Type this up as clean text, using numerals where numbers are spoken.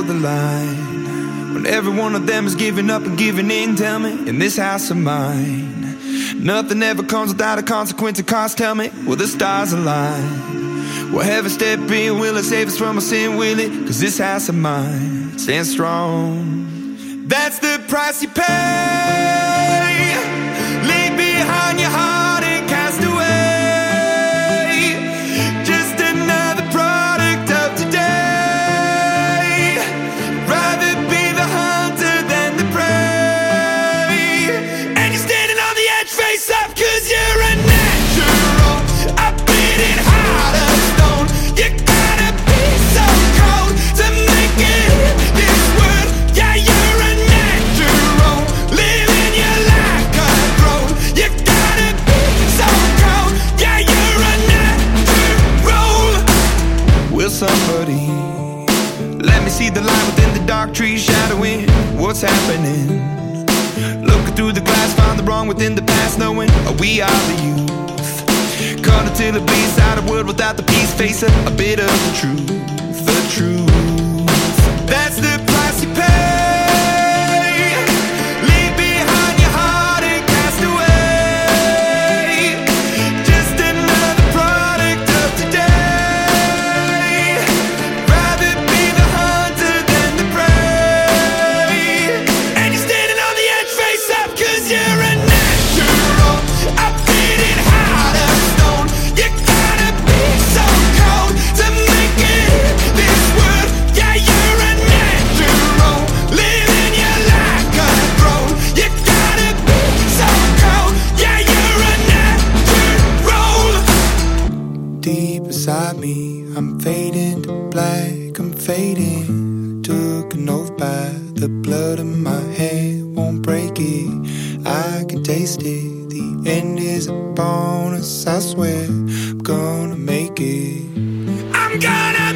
toe the line, when every one of them is giving up and giving in, tell me, in this house of mine, nothing ever comes without a consequence of cost, tell me, will the stars align? Will heaven step in, will it save us from our sin, will it? Cause this house of mine stands strong. That's the price you pay. Leave behind your heart and cast away. Just another product of today. Rather be the hunter than the prey. And you're standing on the edge, face up, cause you're a natural. A beating heart of stone. You gotta be so cold to make it in this world. Yeah, you're a natural, living your life cutthroat. You gotta be so cold. Yeah, you're a natural. Will somebody let me see the light within the dark trees shadowing what's happening? Looking through the glass, find the wrong within the past, knowing we are the youth. Caught until it bleeds out of world without the peace, face a bit of the truth, the truth. That's the price you pay. Leave behind your heart and cast away. Just another product of today. Rather be the hunter than the prey. And you're standing on the edge, face up, cause you're a natural. A beating heart of stone. You gotta be so cold to make it in this world. Yeah, you're a natural, living your life cutthroat. You gotta be so cold. Yeah, you're a natural. Deep inside me, I'm fading to black, I'm fading. Took an oath by the blood in my head, won't break it. I can taste it. The end is a bonus, I swear. I'm gonna make it. I'm gonna